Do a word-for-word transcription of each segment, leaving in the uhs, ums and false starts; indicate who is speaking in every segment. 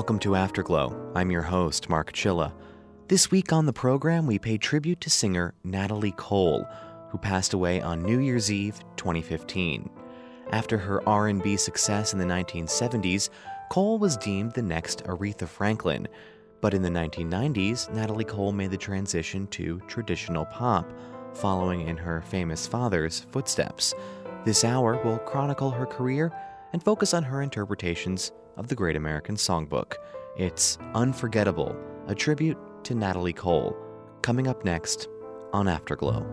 Speaker 1: Welcome to Afterglow. I'm your host, Mark Chilla. This week on the program, we pay tribute to singer Natalie Cole, who passed away on New Year's Eve twenty fifteen. After her R and B success in the nineteen seventies, Cole was deemed the next Aretha Franklin. But in the nineteen nineties, Natalie Cole made the transition to traditional pop, following in her famous father's footsteps. This hour will chronicle her career and focus on her interpretations of the Great American Songbook. It's Unforgettable, a tribute to Natalie Cole, coming up next on Afterglow.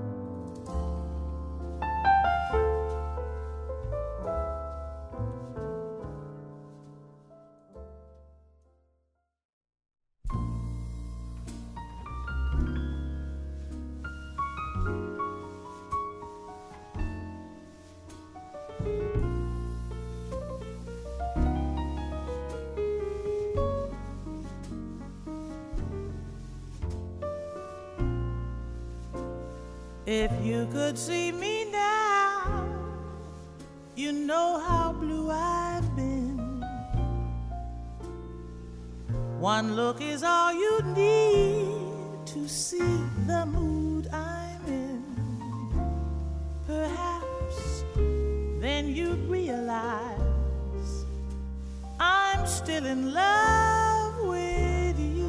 Speaker 2: If you could see me now, you know how blue I've been. One look is all you need to see the mood I'm in. Perhaps then you'd realize I'm still in love with you.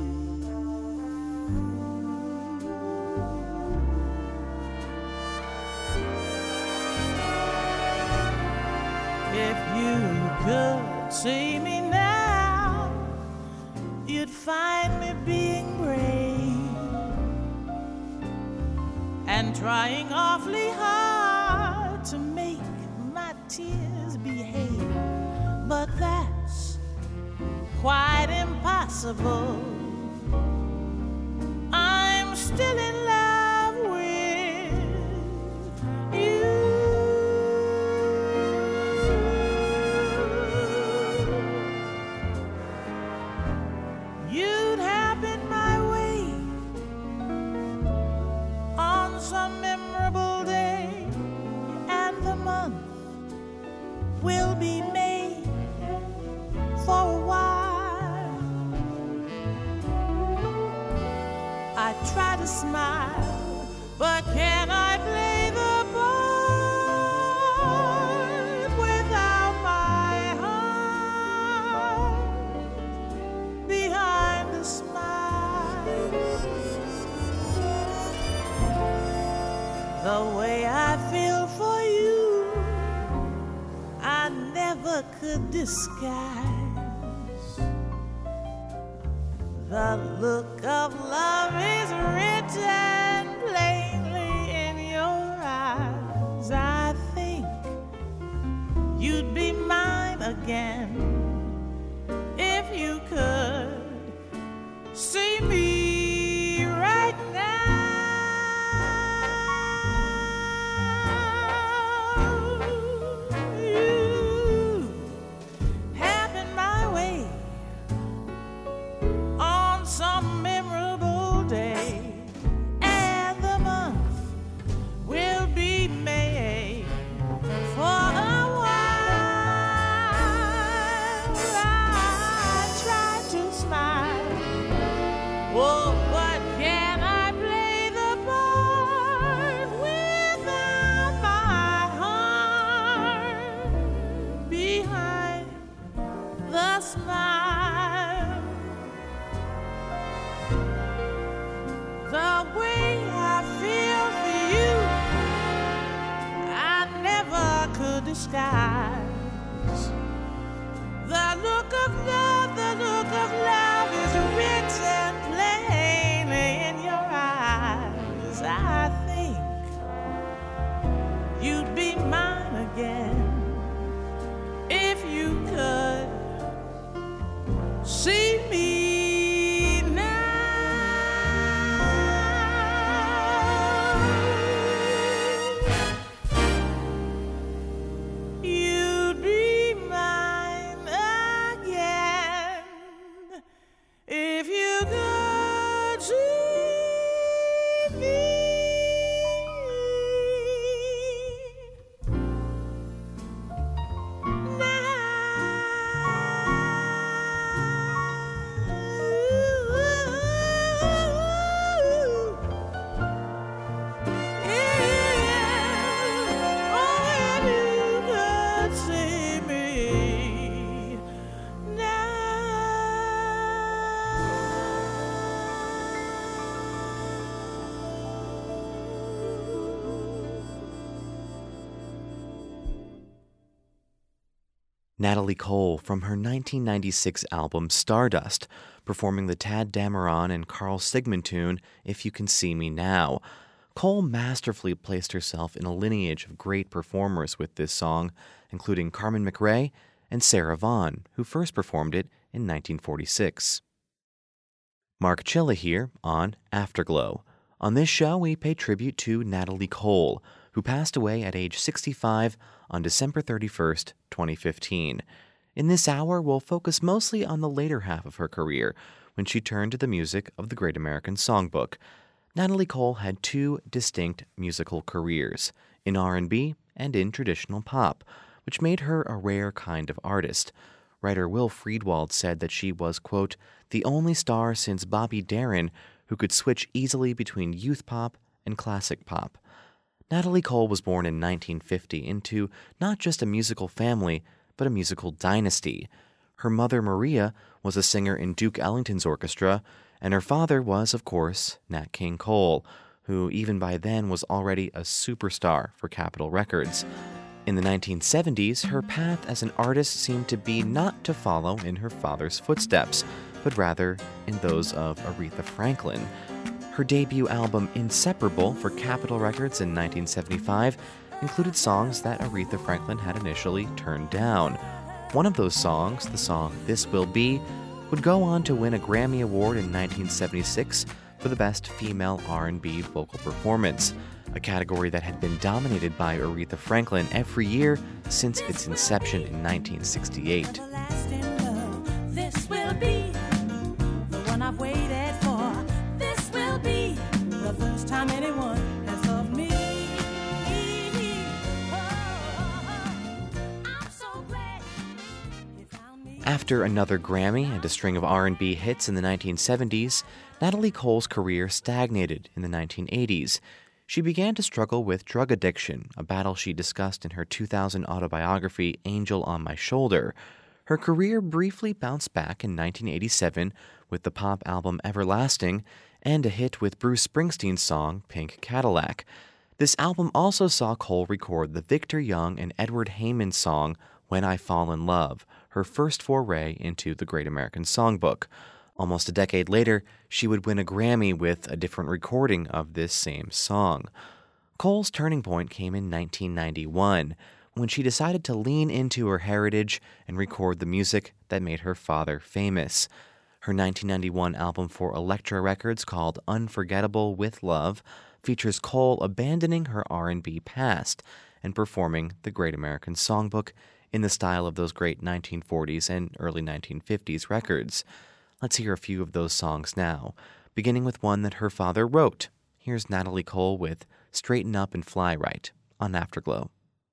Speaker 2: If you could see me now, you'd find me being brave and trying awfully hard to make my tears behave. But that's quite impossible. I'm still in love with you. You'd happen my way on some memorable day, and the month will be May for a while. I try to smile, but can I play the part without my heart behind the smile? The way I feel for you, I never could disguise. The look of love is written plainly in your eyes. I think you'd be mine again if you could see me right now. You happen my way on some memorable day, and the month will be May for a while. I try to smile, oh, but can I play the part without my heart behind the smile? The way I feel for you, I never could disguise. The look of love, the look of love is written plainly in your eyes. I think you'd be mine again if you could see me now. You
Speaker 1: Natalie Cole from her nineteen ninety-six album Stardust, performing the Tadd Dameron and Carl Sigmund tune If You Can See Me Now. Cole masterfully placed herself in a lineage of great performers with this song, including Carmen McRae and Sarah Vaughan, who first performed it in nineteen forty-six. Mark Chilla here on Afterglow. On this show, we pay tribute to Natalie Cole, who passed away at age sixty-five on December thirty-first, twenty fifteen. In this hour, we'll focus mostly on the later half of her career, when she turned to the music of the Great American Songbook. Natalie Cole had two distinct musical careers, in R and B and in traditional pop, which made her a rare kind of artist. Writer Will Friedwald said that she was, quote, the only star since Bobby Darin who could switch easily between youth pop and classic pop. Natalie Cole was born in nineteen fifty into not just a musical family, but a musical dynasty. Her mother, Maria, was a singer in Duke Ellington's orchestra, and her father was, of course, Nat King Cole, who even by then was already a superstar for Capitol Records. In the nineteen seventies, her path as an artist seemed to be not to follow in her father's footsteps, but rather in those of Aretha Franklin. Her debut album, Inseparable, for Capitol Records in nineteen seventy-five, included songs that Aretha Franklin had initially turned down. One of those songs, the song This Will Be, would go on to win a Grammy Award in nineteen seventy-six for the Best Female R and B Vocal Performance, a category that had been dominated by Aretha Franklin every year since its inception in nineteen sixty-eight.
Speaker 2: This will be the one I've waited for. This will be the first time anyone has loved me. I'm so glad you found me.
Speaker 1: After another Grammy and a string of R and B hits in the nineteen seventies, Natalie Cole's career stagnated in the nineteen eighties. She began to struggle with drug addiction, a battle she discussed in her two thousand autobiography, Angel on My Shoulder. Her career briefly bounced back in nineteen eighty-seven with the pop album Everlasting and a hit with Bruce Springsteen's song Pink Cadillac. This album also saw Cole record the Victor Young and Edward Heyman song When I Fall in Love, her first foray into the Great American Songbook. Almost a decade later, she would win a Grammy with a different recording of this same song. Cole's turning point came in nineteen ninety-one, when she decided to lean into her heritage and record the music that made her father famous. Her nineteen ninety-one album for Elektra Records, called Unforgettable with Love, features Cole abandoning her R and B past and performing the Great American Songbook in the style of those great nineteen forties and early nineteen fifties records. Let's hear a few of those songs now, beginning with one that her father wrote. Here's Natalie Cole with Straighten Up and Fly Right on Afterglow.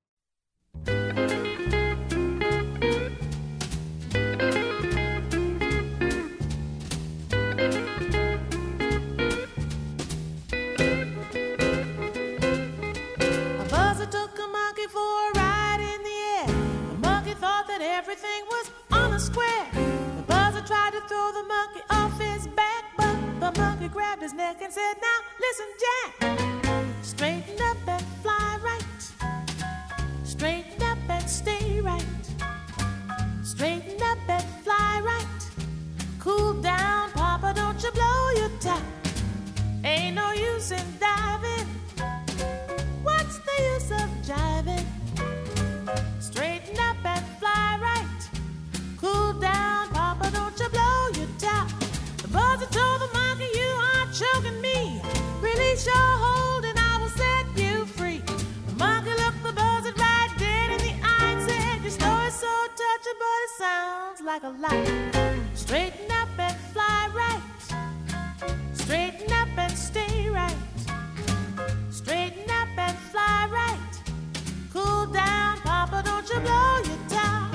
Speaker 2: A buzzer took a monkey for a ride in the air. The monkey thought that everything was on a square. The buzzer tried to throw the monkey off his back, but the monkey grabbed his neck and said, now listen, Jack, straighten up and fly right. Straighten up and stay right. Straighten up and fly right. Cool down, Papa, don't you blow your top. Ain't no use in diving. What's the use of jiving? Straighten up and fly right. Cool down, Papa, don't you blow your top. The buzzer told the monkey, you are choking me. Release your hold and I will set you free. The monkey looked the buzzer right dead in the eye and said, your story's so touching, but it sounds like a lie. Straighten up and fly right. Straighten up and stay right. Straighten up and fly right. Cool down, Papa, don't you blow your top.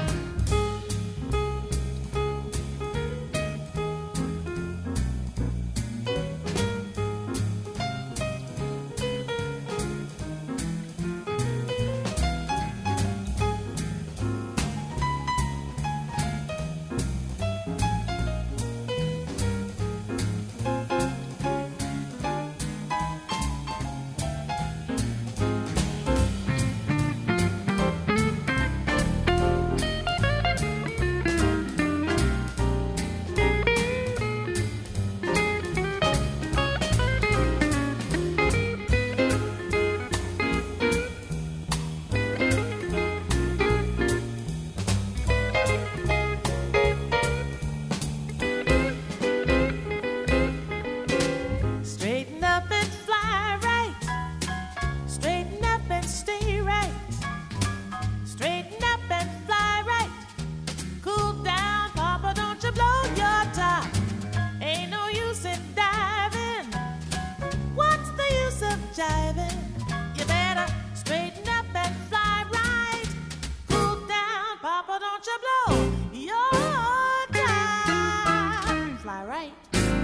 Speaker 2: right.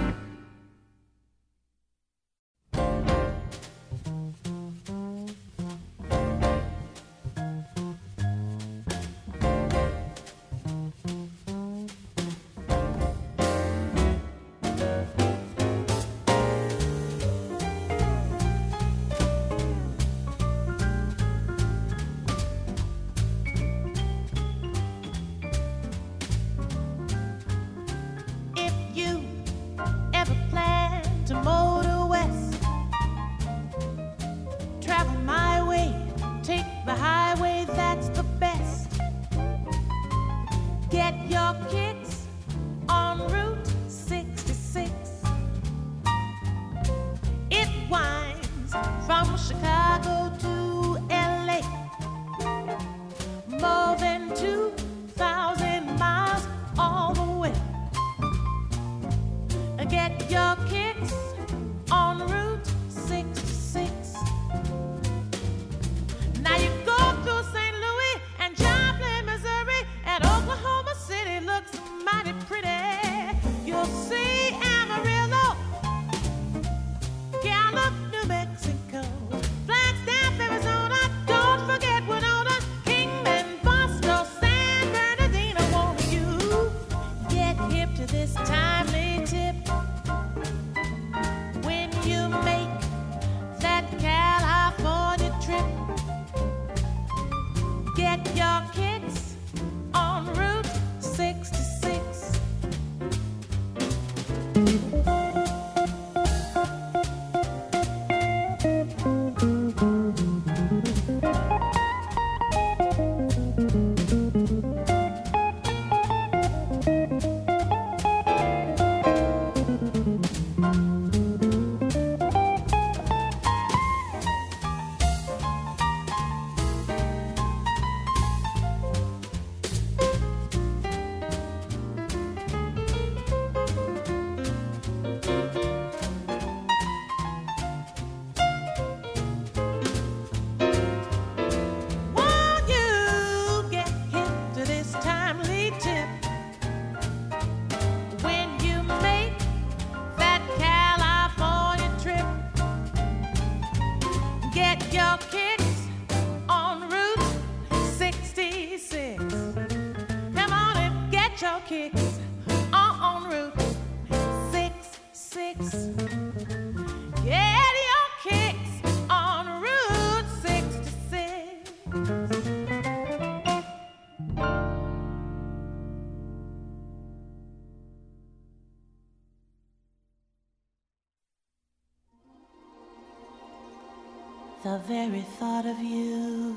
Speaker 2: The very thought of you,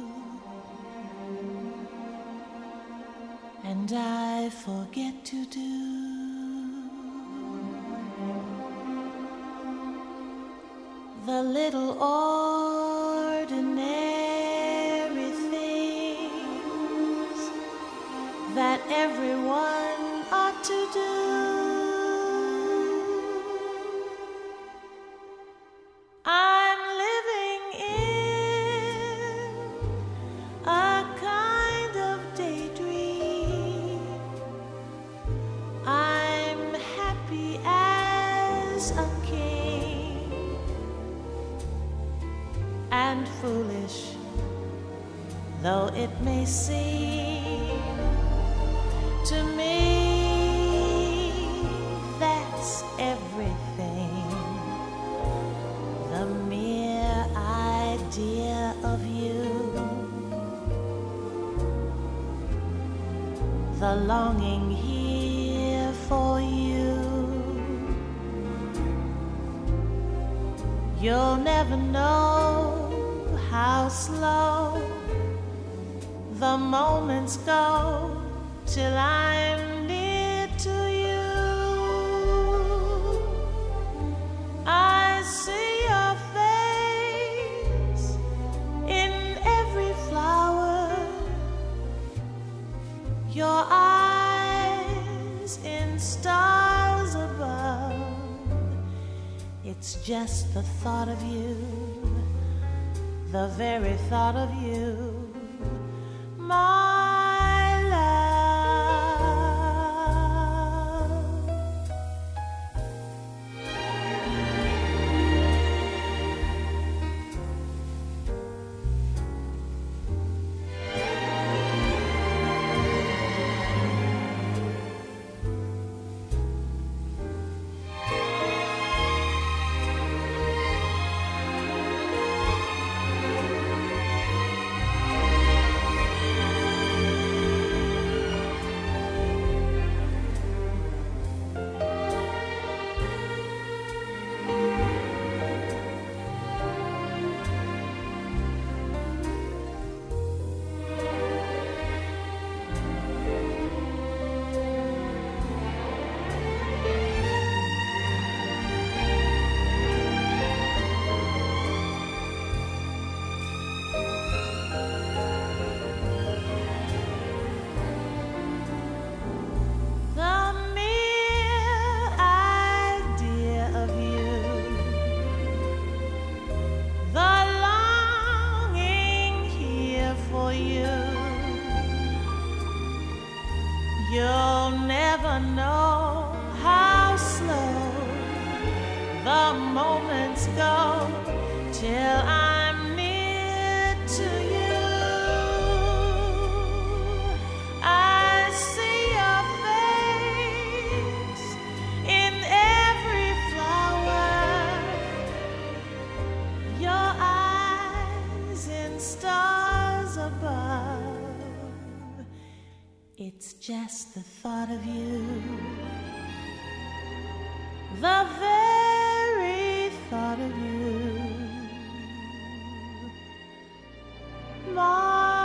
Speaker 2: and I forget to do the little ordinary things that everyone ought to do. Foolish though it may seem to me, that's everything. The mere idea of you, the longing here for you. You'll never know how slow the moments go till I'm near to you. I see your face in every flower, your eyes in stars above. It's just the thought of you, the very thought of you, my love. till I'm near to you. I see your face in every flower, your eyes in stars above. It's just the thought of you, the very thought of you, my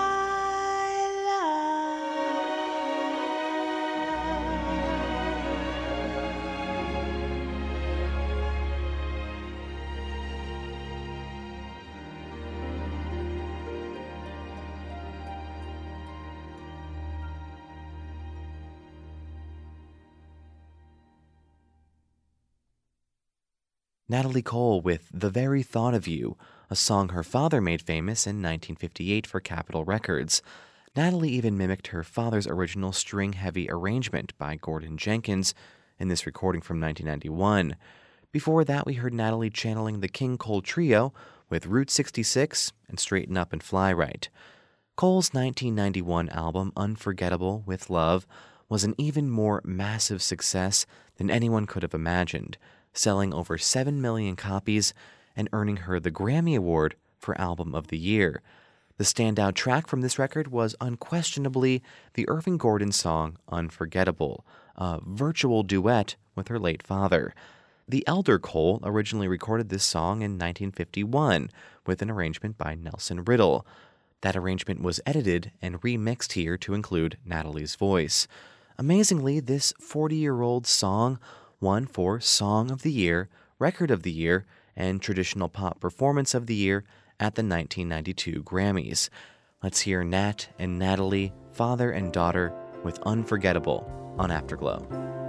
Speaker 1: Natalie Cole with The Very Thought of You, a song her father made famous in nineteen fifty-eight for Capitol Records. Natalie even mimicked her father's original string-heavy arrangement by Gordon Jenkins in this recording from nineteen ninety-one. Before that, we heard Natalie channeling the King Cole Trio with Route sixty-six and Straighten Up and Fly Right. Cole's nineteen ninety-one album Unforgettable with Love was an even more massive success than anyone could have imagined, selling over seven million copies and earning her the Grammy Award for Album of the Year. The standout track from this record was unquestionably the Irving Gordon song Unforgettable, a virtual duet with her late father. The elder Cole originally recorded this song in nineteen fifty-one with an arrangement by Nelson Riddle. That arrangement was edited and remixed here to include Natalie's voice. Amazingly, this forty-year-old song won for Song of the Year, Record of the Year, and Traditional Pop Performance of the Year at the nineteen ninety-two Grammys. Let's hear Nat and Natalie, father and daughter, with Unforgettable on Afterglow.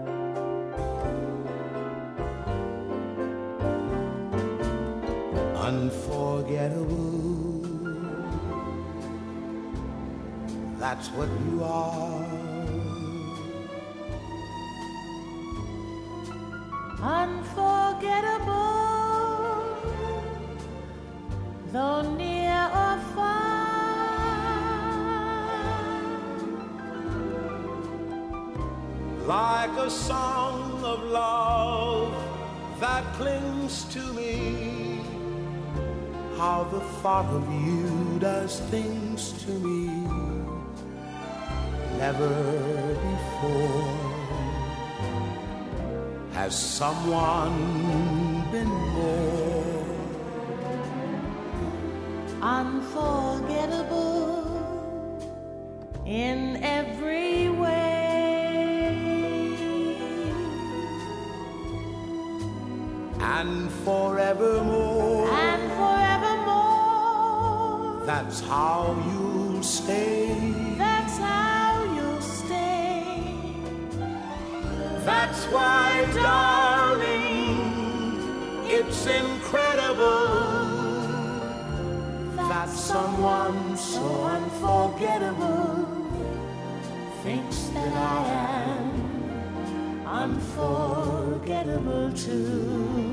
Speaker 3: Unforgettable, that's what you are.
Speaker 2: Unforgettable, though near or far,
Speaker 3: like a song of love that clings to me. How the thought of you does things to me never before. Has someone been more
Speaker 2: unforgettable in every way,
Speaker 3: and forevermore,
Speaker 2: and forevermore,
Speaker 3: that's how you'll stay,
Speaker 2: that's how you'll stay.
Speaker 3: That's why, darling, it's incredible that someone so unforgettable
Speaker 2: thinks that I am unforgettable too.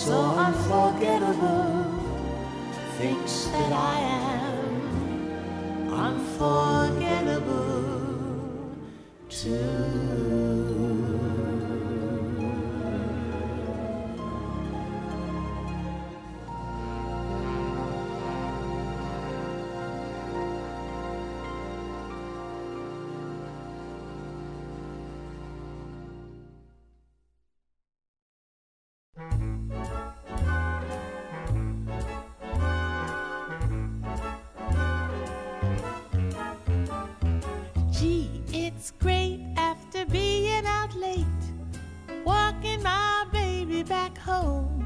Speaker 2: so unforgettable, thinks that I am unforgettable too. Gee, it's great after being out late, walking my baby back home.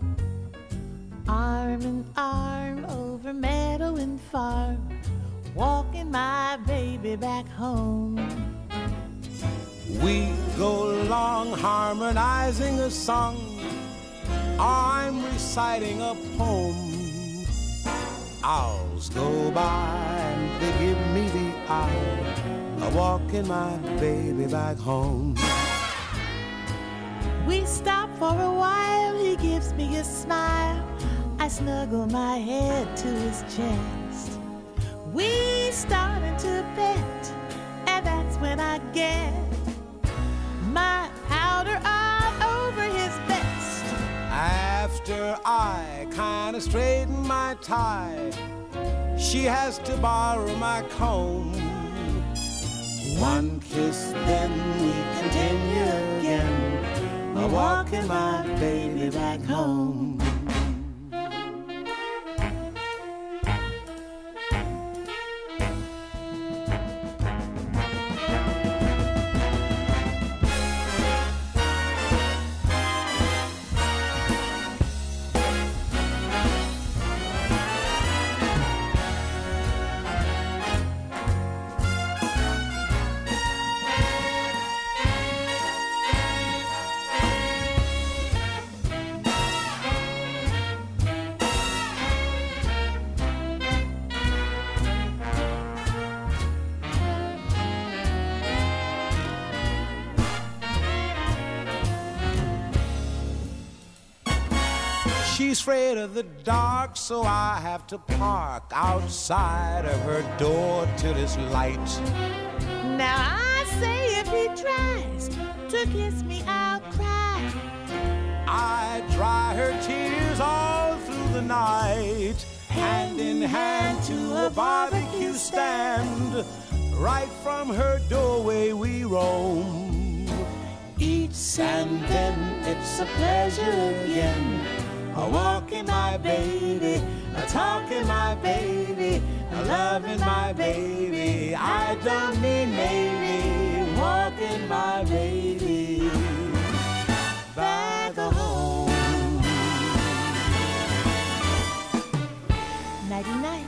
Speaker 2: Arm in arm over meadow and farm, walking my baby back home.
Speaker 3: We go along harmonizing a song, I'm reciting a poem. Hours go by and they give me the eye, I'm walking my baby back home.
Speaker 2: We stop for a while, he gives me a smile, I snuggle my head to his chest. We start into bed, and that's when I get my powder all over his vest.
Speaker 3: After I kinda straighten my tie, she has to borrow my comb. One kiss, then we continue again, I'm walking my baby back home. She's afraid of the dark, so I have to park outside of her door till it's light.
Speaker 2: Now I say if he tries to kiss me, I'll cry.
Speaker 3: I dry her tears all through the night, hand in hand to a barbecue stand. Right from her doorway we roam. Eats and then it's a pleasure again, a walking my baby, a talking my baby, a loving my baby. I don't mean maybe, walking my baby back home.
Speaker 2: Nighty night.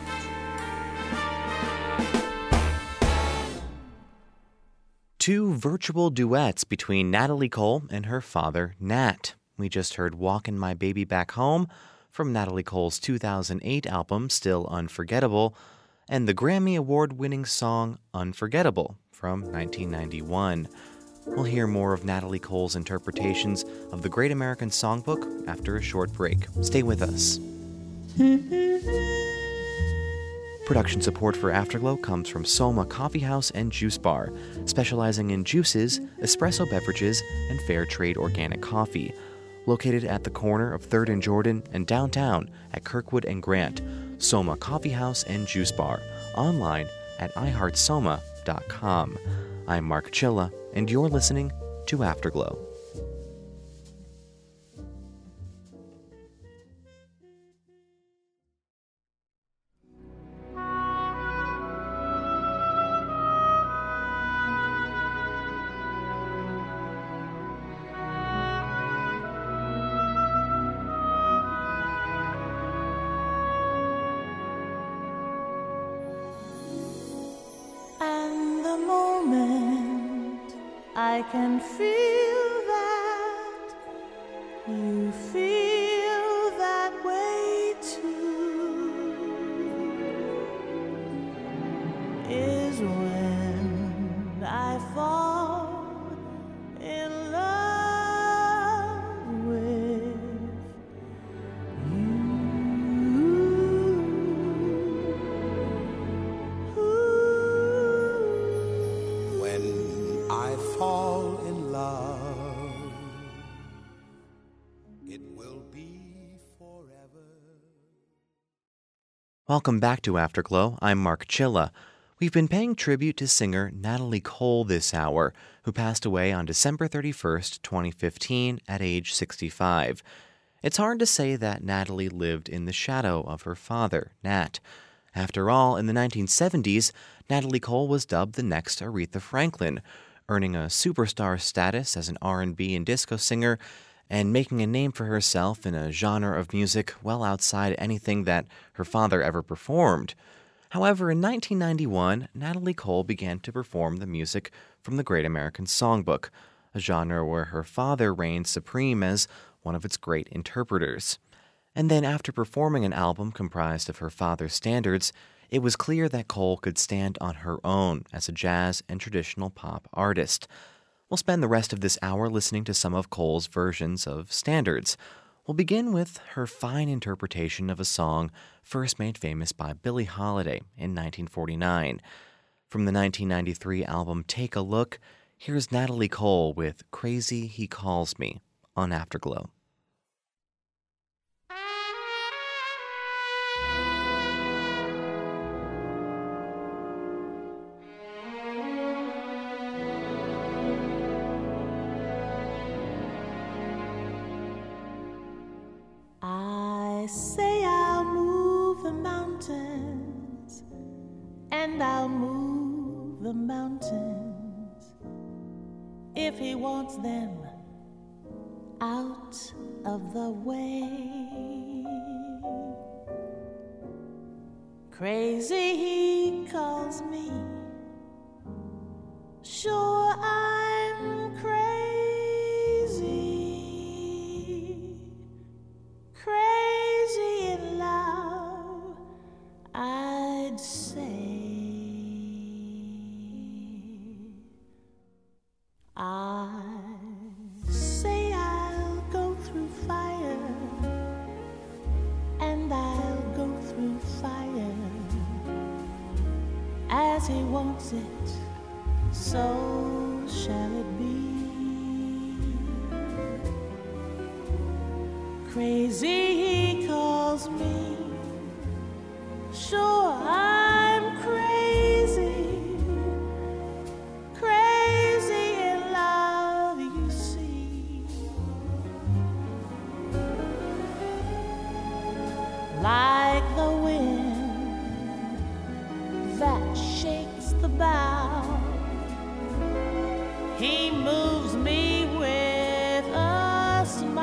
Speaker 1: Two virtual duets between Natalie Cole and her father, Nat. We just heard Walkin' My Baby Back Home from Natalie Cole's two thousand eight album, Still Unforgettable, and the Grammy Award-winning song Unforgettable from nineteen ninety-one. We'll hear more of Natalie Cole's interpretations of the Great American Songbook after a short break. Stay with us. Production support for Afterglow comes from Soma Coffee House and Juice Bar, specializing in juices, espresso beverages, and fair trade organic coffee. Located at the corner of third and Jordan and downtown at Kirkwood and Grant, Soma Coffee House and Juice Bar, online at i heart soma dot com. I'm Mark Chilla, and you're listening to Afterglow.
Speaker 2: And the moment I can feel that you feel that way too is when I fall in love with
Speaker 1: Welcome back to Afterglow. I'm Mark Chilla. We've been paying tribute to singer Natalie Cole this hour, who passed away on December thirty-first, twenty fifteen, at age sixty-five. It's hard to say that Natalie lived in the shadow of her father, Nat. After all, in the nineteen seventies, Natalie Cole was dubbed the next Aretha Franklin, earning a superstar status as an R and B and disco singer and making a name for herself in a genre of music well outside anything that her father ever performed. However, in nineteen ninety-one, Natalie Cole began to perform the music from the Great American Songbook, a genre where her father reigned supreme as one of its great interpreters. And then after performing an album comprised of her father's standards, it was clear that Cole could stand on her own as a jazz and traditional pop artist. We'll spend the rest of this hour listening to some of Cole's versions of standards. We'll begin with her fine interpretation of a song first made famous by Billie Holiday in nineteen forty-nine. From the nineteen ninety-three album Take a Look, here's Natalie Cole with Crazy He Calls Me on Afterglow.
Speaker 2: I say I'll move the mountains, and I'll move the mountains if he wants them out of the way. Crazy he calls me, sure I'm crazy, crazy in love, I'd say. I say I'll go through fire, and I'll go through fire as he wants it, so shall it be. Crazy he calls me, sure I'm crazy, crazy in love, you see. Like the wind that shakes the bough, he moves me with a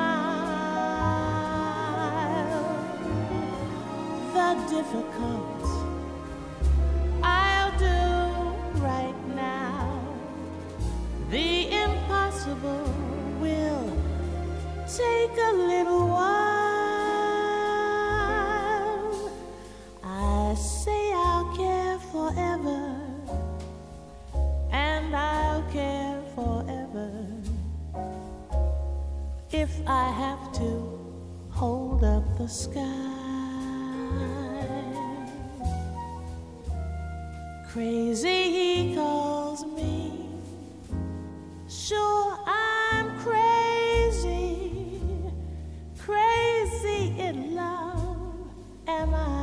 Speaker 2: smile. The difficult I'll do right now, the impossible will take a little while. I say I'll care forever, and I'll care forever if I have to hold up the sky. Crazy he calls me, sure I'm crazy, crazy in love am I.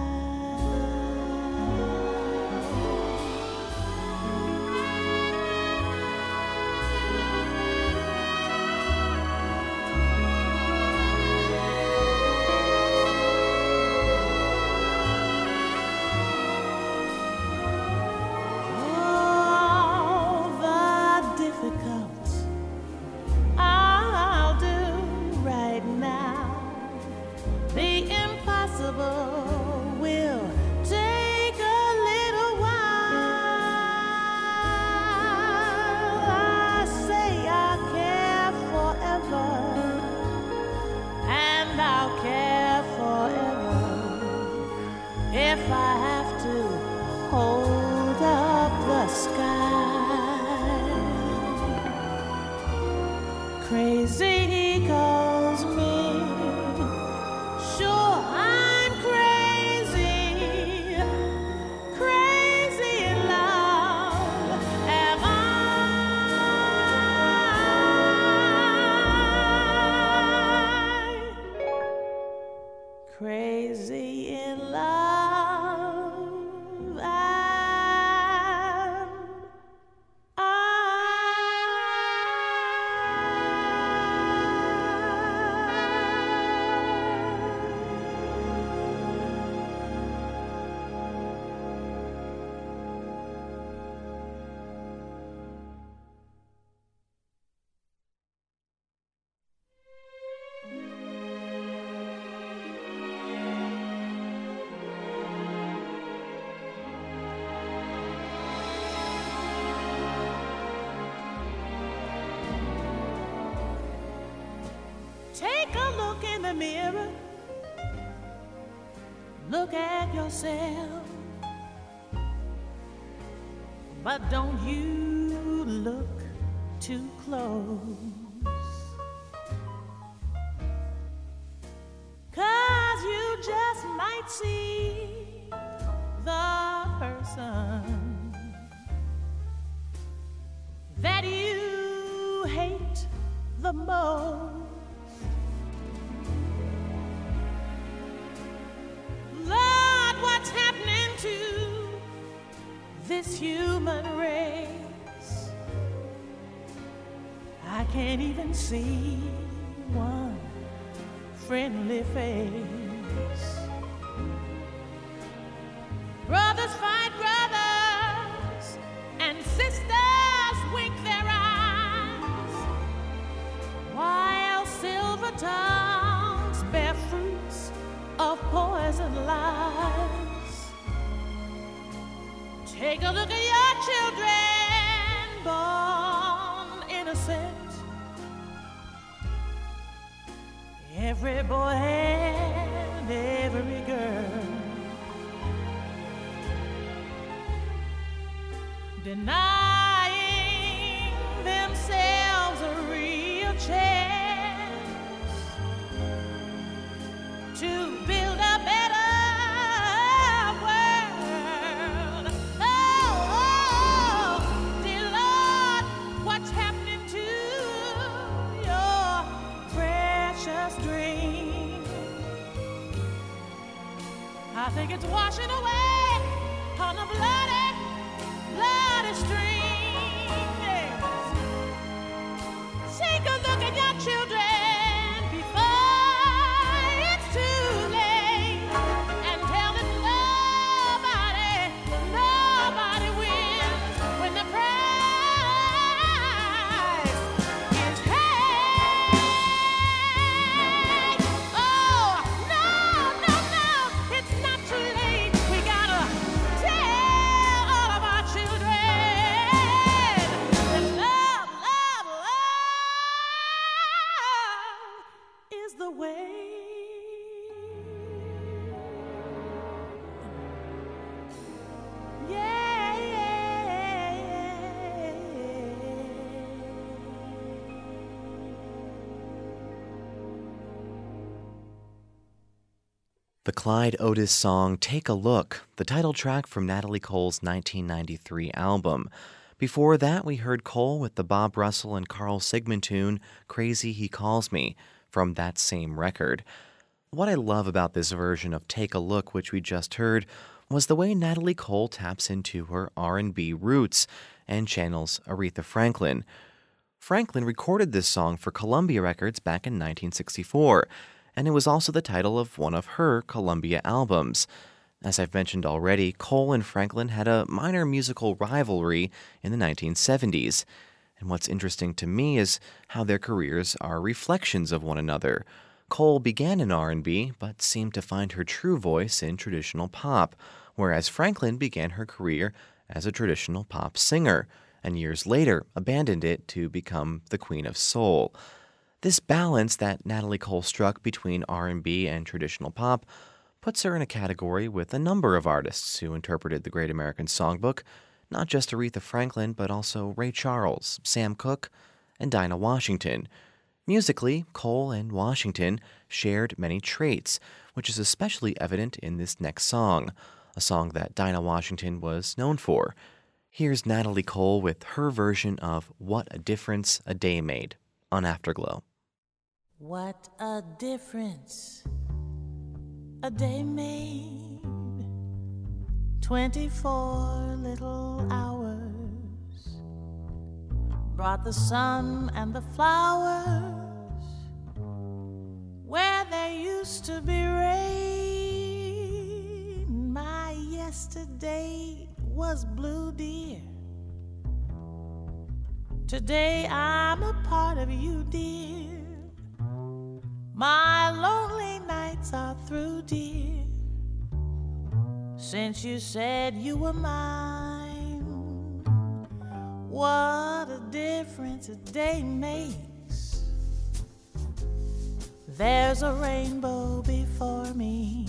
Speaker 2: Will take a little while. I say I'll care forever, and I'll care forever if I have to hold up the sky. Crazy he calls me, sure I'm crazy, crazy in love am I. Crazy in love the mirror, look at yourself, but don't you look too close, 'cause you just might see the person that you hate the most. Lord, what's happening to this human race? I can't even see one friendly face. Brothers fight brothers, and sisters wink their eyes, while silver tongues bear fruits of poison lies. Take a look at your children, born innocent. Every boy and every girl, denying themselves a real chance to build a better world. Oh, oh, dear Lord, what's happening to your precious dream? I think it's washing away on the bloody, bloody stream. Yes. Take a look at your children before it's too late, and tell them nobody, nobody wins when the prize is paid. Oh, no, no, no, it's not too late. We gotta tell all of our children that love, love, love is the way. Yeah, yeah, yeah.
Speaker 1: The Clyde Otis song Take a Look, the title track from Natalie Cole's nineteen ninety-three album. Before that, we heard Cole with the Bob Russell and Carl Sigmund tune Crazy He Calls Me from that same record. What I love about this version of Take a Look, which we just heard, was the way Natalie Cole taps into her R and B roots and channels Aretha Franklin. Franklin recorded this song for Columbia Records back in nineteen sixty-four, and it was also the title of one of her Columbia albums. As I've mentioned already, Cole and Franklin had a minor musical rivalry in the nineteen seventies, and what's interesting to me is how their careers are reflections of one another. Cole began in R and B, but seemed to find her true voice in traditional pop, whereas Franklin began her career as a traditional pop singer, and years later abandoned it to become the Queen of Soul. This balance that Natalie Cole struck between R and B and traditional pop puts her in a category with a number of artists who interpreted the Great American Songbook, not just Aretha Franklin, but also Ray Charles, Sam Cooke, and Dinah Washington. Musically, Cole and Washington shared many traits, which is especially evident in this next song, a song that Dinah Washington was known for. Here's Natalie Cole with her version of What a Difference a Day Made on Afterglow.
Speaker 2: What a difference a day made, twenty-four little hours brought the sun and the flowers where there used to be rain. My yesterday was blue, dear. Today I'm a part of you, dear. My lonely nights are through, dear, since you said you were mine. What a difference a day makes. There's a rainbow before me.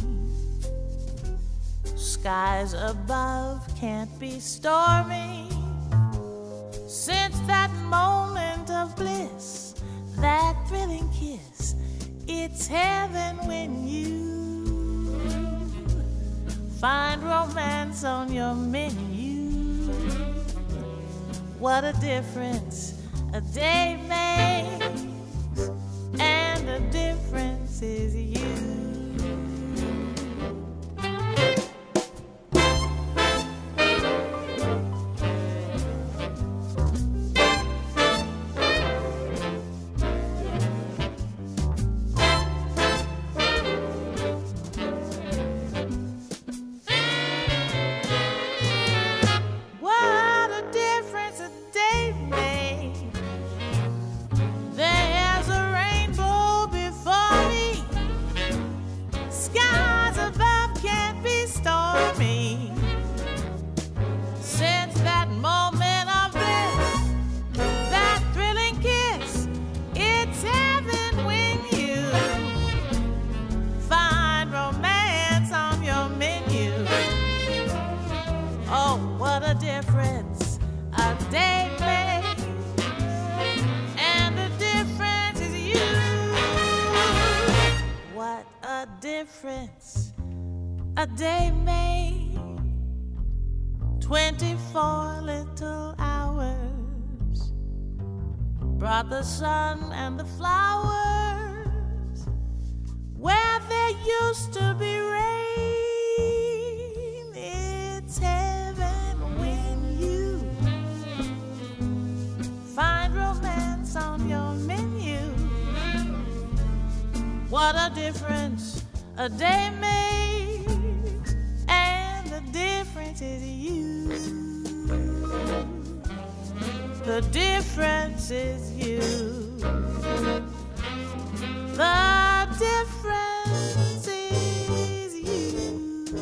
Speaker 2: Skies above can't be stormy. Since that moment of bliss, that thrilling kiss, it's heaven when you find romance on your menu. What a difference a day makes, and the difference is you. A day made twenty-four little hours brought the sun and the flowers where there used to be rain. It's heaven when you find romance on your menu. What a difference a day makes, and the difference is you. The difference is you. The difference is you.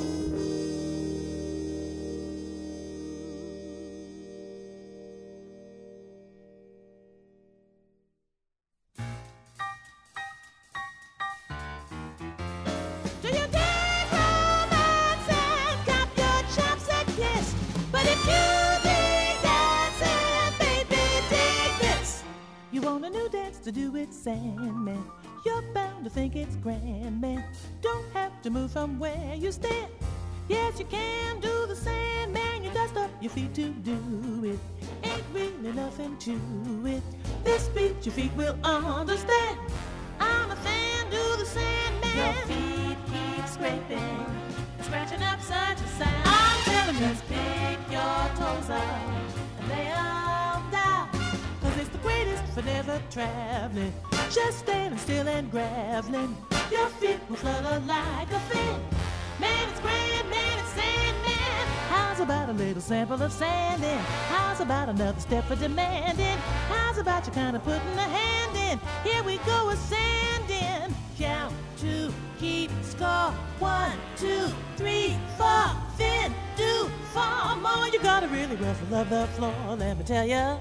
Speaker 2: Do you dig romance and cop your chopstick? Yes, but if you dig dancing, baby, dig this. You want a new dance to do with Sandman? You're bound to think it's grand, man. Don't have to move from where you stand. Yes, you can do the Sandman. You dust up your feet to do it. Ain't really nothing to it. This beat your feet will understand. I'm a fan, do the Sandman. Your feet keep scraping, scratching up such a sound. I'm telling you, just pick your toes up and lay them down, 'cause it's the greatest for never traveling. Just standing still and graveling. Your feet will flutter like a fan. Man, it's grand, man, it's Sandman. How's about a little sample of sanding? How's about another step for demanding? How's about you kind of putting a hand in? Here we go with sanding. Count to keep score. One, two, three, four. Then do four more. You gotta really ruffle up the floor, let me tell ya.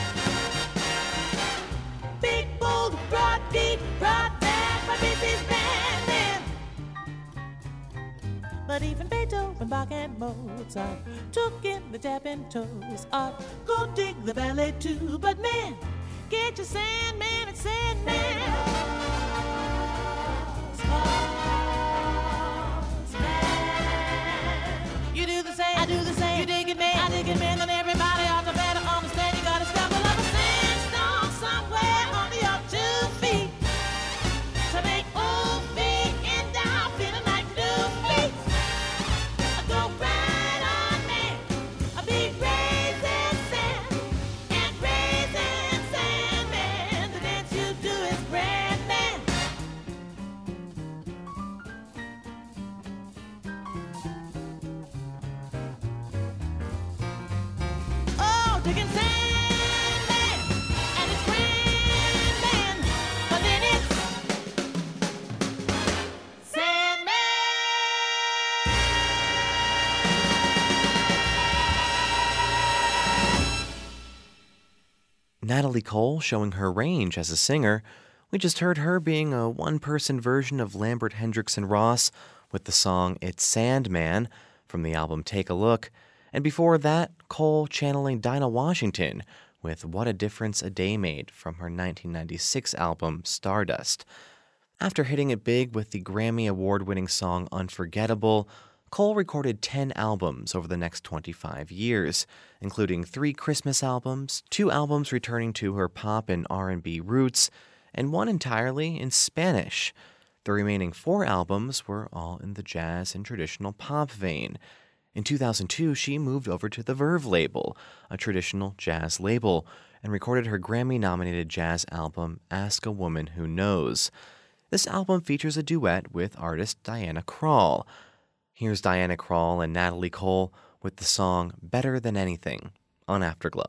Speaker 2: Big, bold, broad beat, broad back, my beat is banging. But even Beethoven, Bach, and Mozart took in the tapping toes art. Go dig the ballet too, but man, get your Sandman and Sandman. You do the same, I do the same. You dig it, man, I dig it, man. Then everybody ought to better understand. You gotta stumble up a sandstone somewhere under your two feet to make old feet end down feeling like new feet. Go right on, man. I'll be raising sand and raising Sandman. The dance you do is grand, man. Oh, digging Sandman, and it's grand, man. But then it's Sandman.
Speaker 1: Natalie Cole showing her range as a singer We just heard her being a one-person version of Lambert Hendrickson Ross with the song It's Sandman from the album Take a Look, and before that, Cole channeling Dinah Washington with What a Difference a Day Made from her nineteen ninety-six album Stardust. After hitting it big with the Grammy Award-winning song Unforgettable, Cole recorded ten albums over the next twenty-five years, including three Christmas albums, two albums returning to her pop and R and B roots, and one entirely in Spanish. The remaining four albums were all in the jazz and traditional pop vein. In two thousand two, she moved over to the Verve label, a traditional jazz label, and recorded her Grammy-nominated jazz album Ask a Woman Who Knows. This album features a duet with artist Diana Krall. Here's Diana Krall and Natalie Cole with the song Better Than Anything on Afterglow.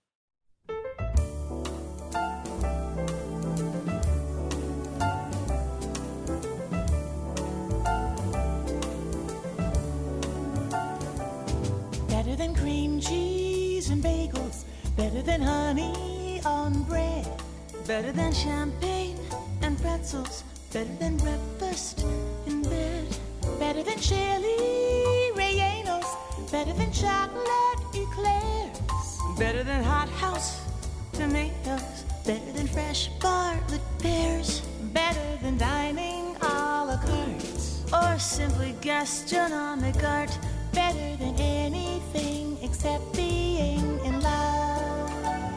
Speaker 2: Better than cream cheese and bagels, better than honey on bread, better than champagne and pretzels, better than breakfast in bed, better than chili rellenos, better than chocolate eclairs, better than hothouse tomatoes, better than fresh Bartlett pears, better than dining a la carte, or simply gastronomic art, better than anything except being in love.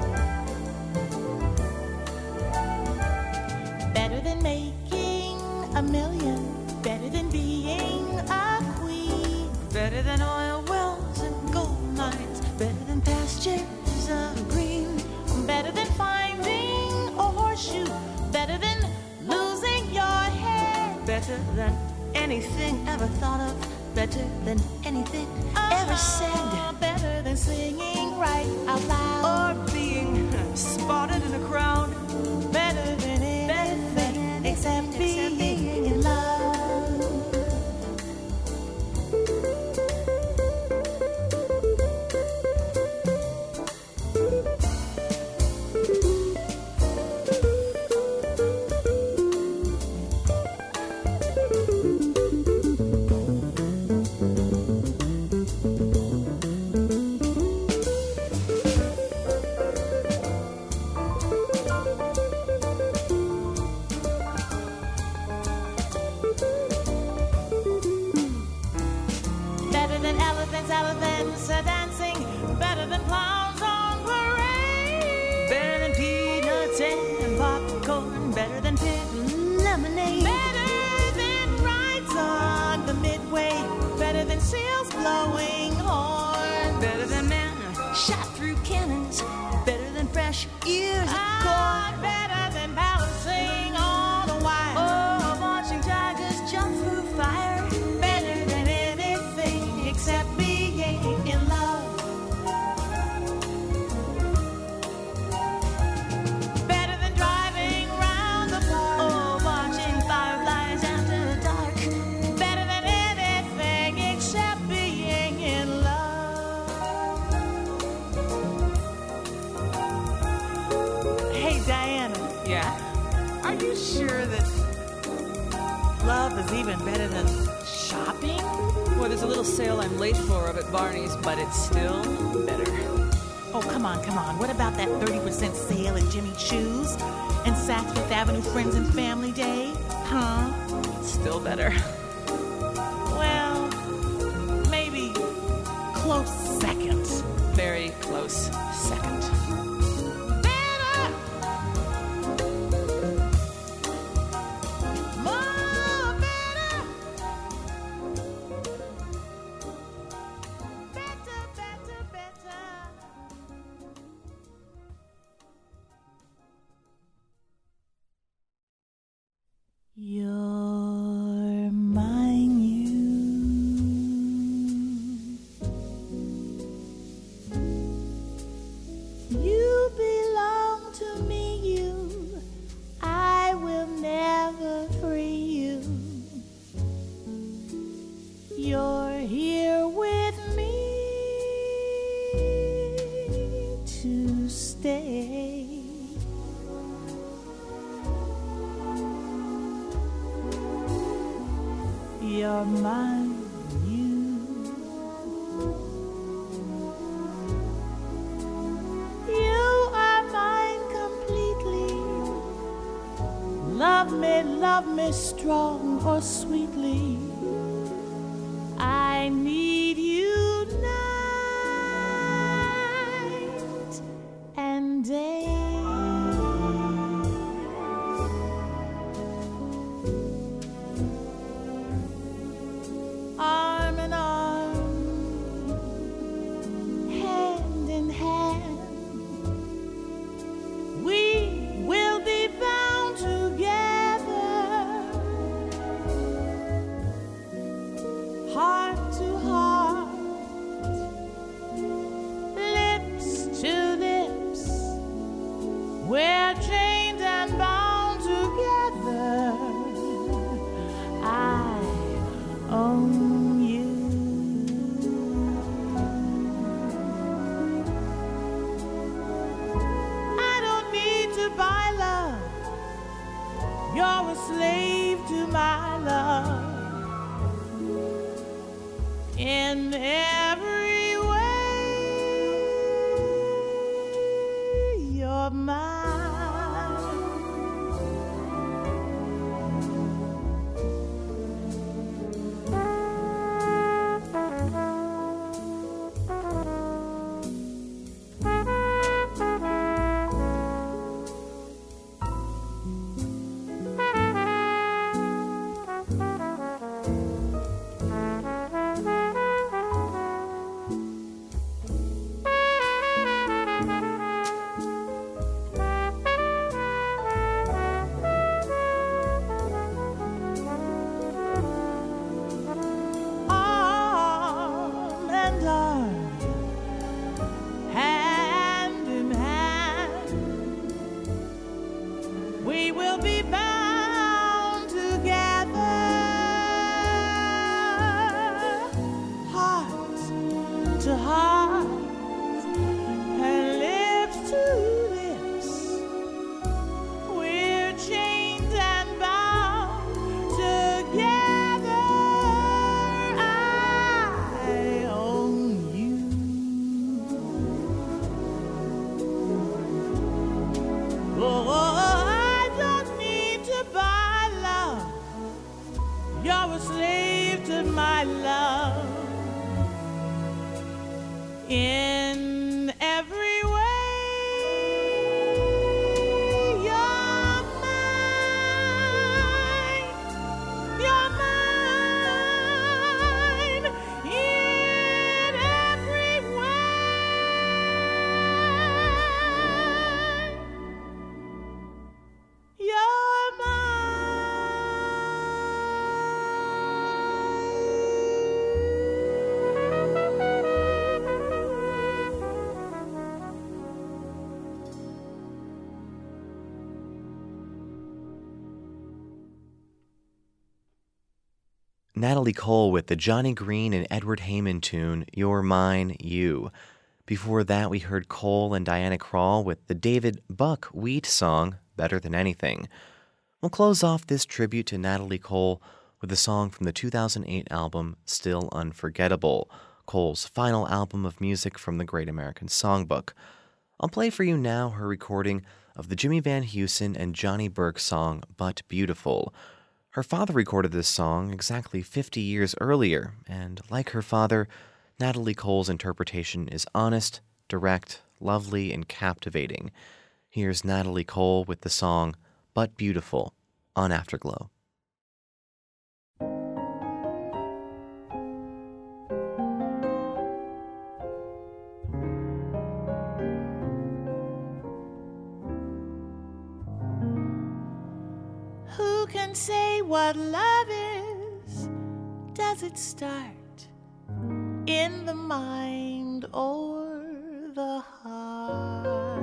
Speaker 2: Better than making a million, better than being a queen, better than oil wells and gold mines, better than pastures of green, better than finding a horseshoe, better than losing your head, better than anything ever thought of, better than anything uh-huh. ever said, better than singing right out loud, or being spotted in a crowd, better than anything, better than except, except being, being in love. Elephants are dancing, better than clowns on parade, better than peanuts and popcorn, better than pit lemonade, better than rides on the Midway, better than seals blowing horns, better than men shot through cannons, better than fresh ears of ah, corn, better than balancing on a wire, oh, watching tigers jump through fire, better than anything except in love. Better than driving round the park, or watching fireflies after dark, better than anything except being in love. Hey Diana.
Speaker 4: Yeah?
Speaker 2: Are you sure that love is even better than shopping?
Speaker 4: Well, there's a little sale I'm late for up at Barney's, but it's still better.
Speaker 2: Oh, come on, come on. What about that thirty percent sale at Jimmy Choo's and Saks Fifth Avenue Friends and Family Day? Huh?
Speaker 4: Still better.
Speaker 2: Well, maybe close second.
Speaker 4: Very close second.
Speaker 5: You're mine, you. You belong to me, you. I will never free you. You're here with me to stay. you're mine, you. You are mine completely. Love me, love me strong or sweetly. I need you night and day. Arm in arm, hand in hand, we will be bound together, heart to heart, lips to lips, we're chained and bound together. I own you. I don't need to buy love. You're a slave to my love. In every way, you're mine. Arm and arm, hand in hand, we will be bound together, heart to heart, and lips to lips. We're chained and bound together. I own you. Oh, I don't need to buy love. You're a slave to my love. In every way, you're mine. You're mine. In every way, you're
Speaker 1: Natalie Cole with the Johnny Green and Edward Heyman tune, You're Mine, You. Before that, we heard Cole and Diana Krall with the David Buck Wheat song, Better Than Anything. We'll close off this tribute to Natalie Cole with a song from the two thousand eight album, Still Unforgettable, Cole's final album of music from the Great American Songbook. I'll play for you now her recording of the Jimmy Van Heusen and Johnny Burke song, But Beautiful. Her father recorded this song exactly fifty years earlier, and like her father, Natalie Cole's interpretation is honest, direct, lovely, and captivating. Here's Natalie Cole with the song But Beautiful on Afterglow.
Speaker 5: Who can say what love is? Does it start in the mind or the heart?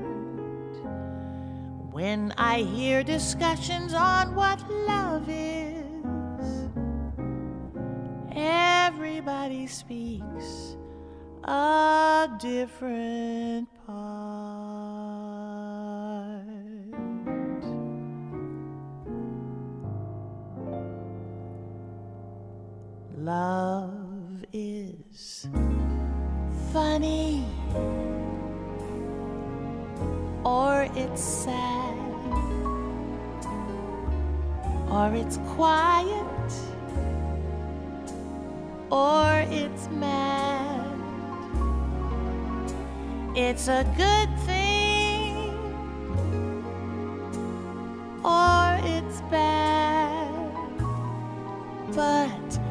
Speaker 5: When I hear discussions on what love is, everybody speaks a different part. love is funny or it's sad or it's quiet or it's mad. It's a good thing or it's bad, but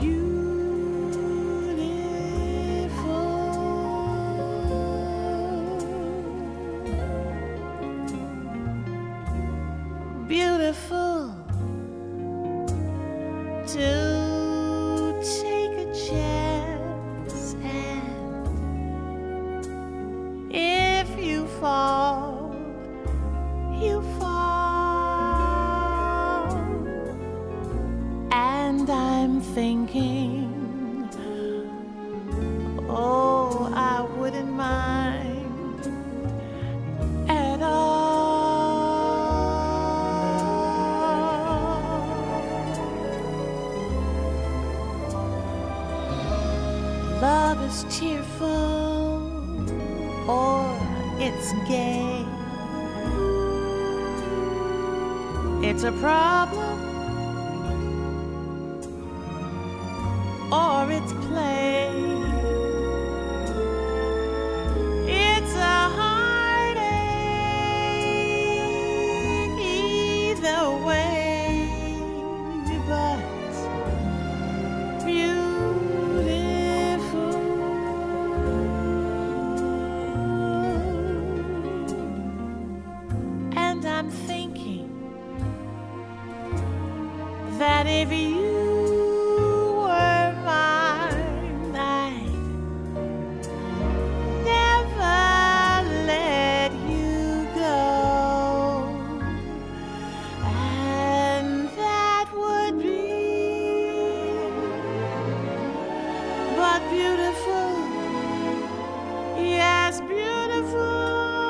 Speaker 5: beautiful to take a chance, and if you fall, you fall. And I'm thinking, oh, I wouldn't mind at all. Love is cheerful or it's gay. It's a problem or it's play. It's a heartache either way, but I'm thinking that if you were mine, I'd never let you go, and that would be but beautiful, yes, beautiful.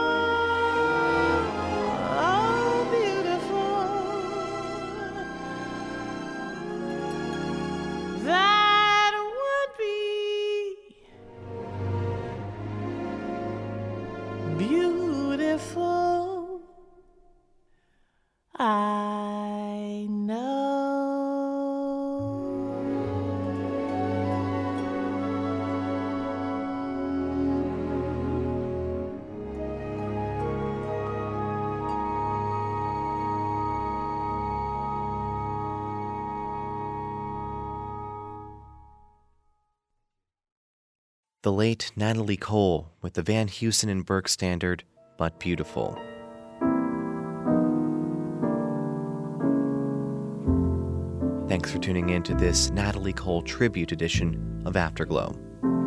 Speaker 5: Beautiful, I know.
Speaker 1: The late Natalie Cole with the Van Heusen and Burke standard, But Beautiful. Thanks for tuning in to this Natalie Cole tribute edition of Afterglow.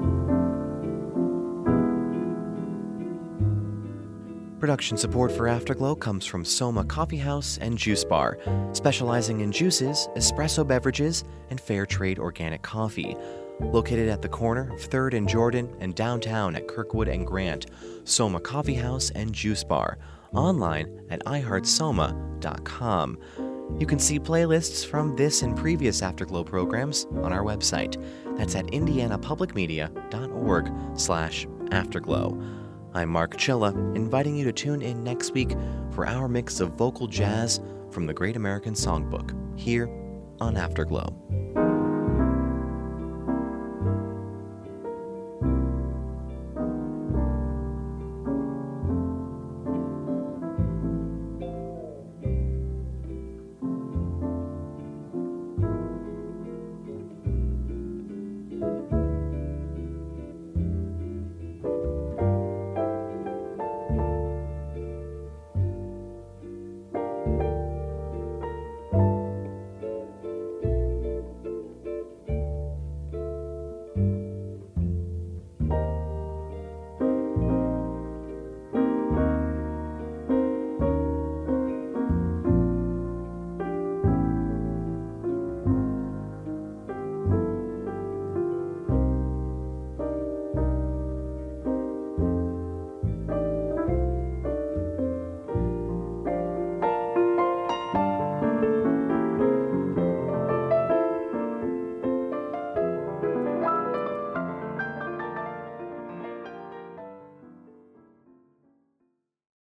Speaker 1: Production support for Afterglow comes from Soma Coffee House and Juice Bar, specializing in juices, espresso beverages, and fair trade organic coffee. Located at the corner of third and Jordan and downtown at Kirkwood and Grant, Soma Coffee House and Juice Bar, online at i heart soma dot com. You can see playlists from this and previous Afterglow programs on our website. That's at indiana public media dot org slash afterglow. I'm Mark Chilla, inviting you to tune in next week for our mix of vocal jazz from the Great American Songbook, here on Afterglow.